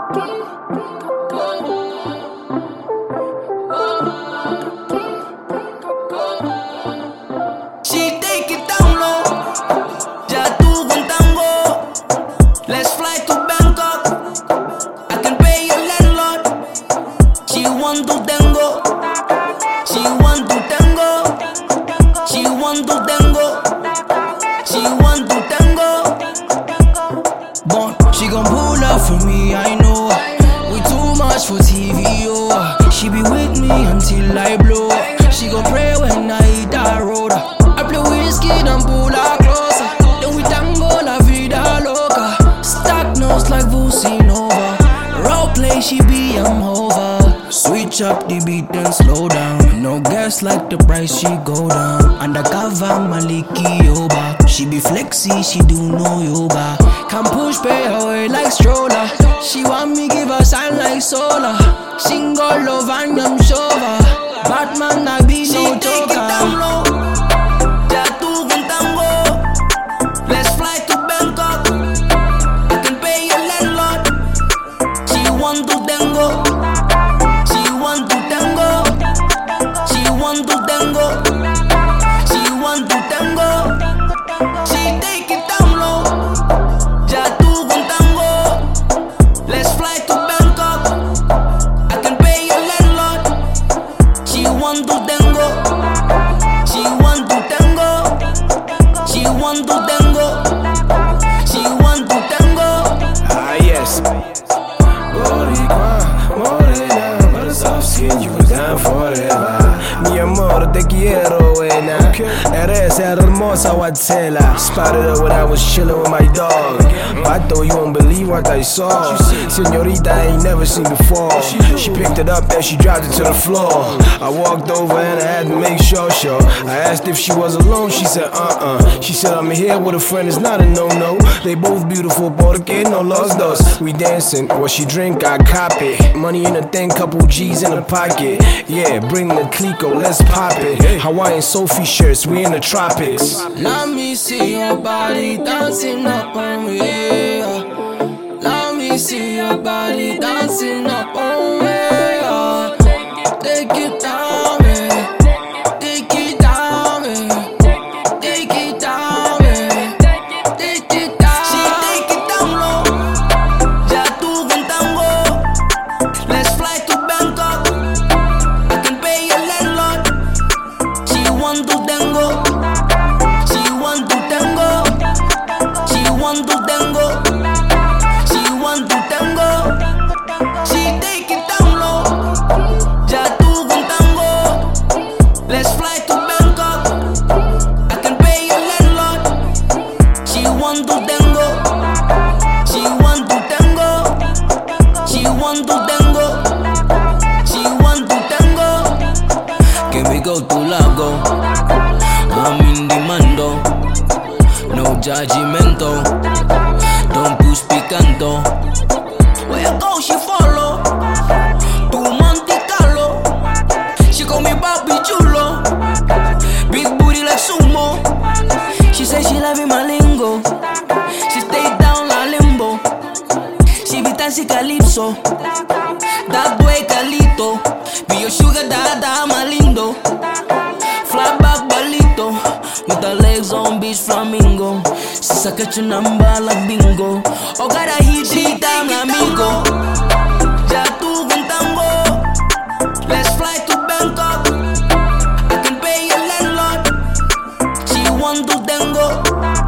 She take it down low. Ya tú con tango. Let's fly to Bangkok. I can pay your landlord. She want to tango. She want to tango. She want to tango. She want to tango. Bon, she gon' pull up for me, I know. We too much for TV, oh. She be with me until I blow. She gon' pray when I hit that road. I play whiskey, then pull her closer. Then we tango la vida loca. Stack nose like Vusi Nova. Role play, she be I'm over. Switch up the beat and slow down. No gas like the price, she go down. Undercover Maliki Yoba. She be flexy, she do no yoga. Can push pay away like stroller. She want me give her sign like solar. Single love and I'm sober. Batman I be no joker. She take it down low. Ya tú con tango. Let's fly to Bangkok. I can pay your landlord. She want to tango. She want to tango. She want to tango. She want to tango. She take it down low. Ya tú con tango. Let's fly to Bangkok. I can pay your landlord. She want to tango. She want to tango. She want to tango. She want to tango. Ah yes. Boricua, morena, but soft skin, you was down forever. Mi amor, te quiero, buena. Eres hermosa, Watsela. Spotted her when I was chillin' with my dog. Pato, you won't believe what I saw. Señorita, I ain't never seen before. She picked it up and she dropped it to the floor. I walked over and I had to make sure. I asked if she was alone, she said She said I'm here with a friend, it's not a no-no. They both beautiful, porque no los dos. We dancing, what she drink, I cop it. Money in a thing, couple G's in the pocket. Yeah, bring the Clico, let's pop it. Hawaiian Sophie shirts, we in the tropics. Let me see your body dancing up on me. Let me see your body dancing up on me. Take it down, man. Take it down, man. Take it down, man. Take it down. She take it down low. Ya tú con tango. Let's fly to Bangkok. I can pay your landlord. She want to tango. She want to tango. She want to tango. She want to tango. She take it down low. Ya tú con tango. Let's fly to Bangkok. I can pay your landlord. She want to tango. She want to tango. She want to tango. She want to tango. Can we go to Lago? I'm in demando. No judgmento. Don't push picanto. Where you go, she follow. To Monte Carlo. She call me Bobby Chulo. Big booty like sumo. She say she loving my lingo. She stay down la limbo. She be dancing calypso. That boy Calito. Be your sugar dada, my lindo. Fly back balito. With her legs on beach flamingo. Since I catch your number like bingo. Oh God, I hit it down amigo. Ya tú con tango. Let's fly to Bangkok. I can pay your landlord. She want to tango.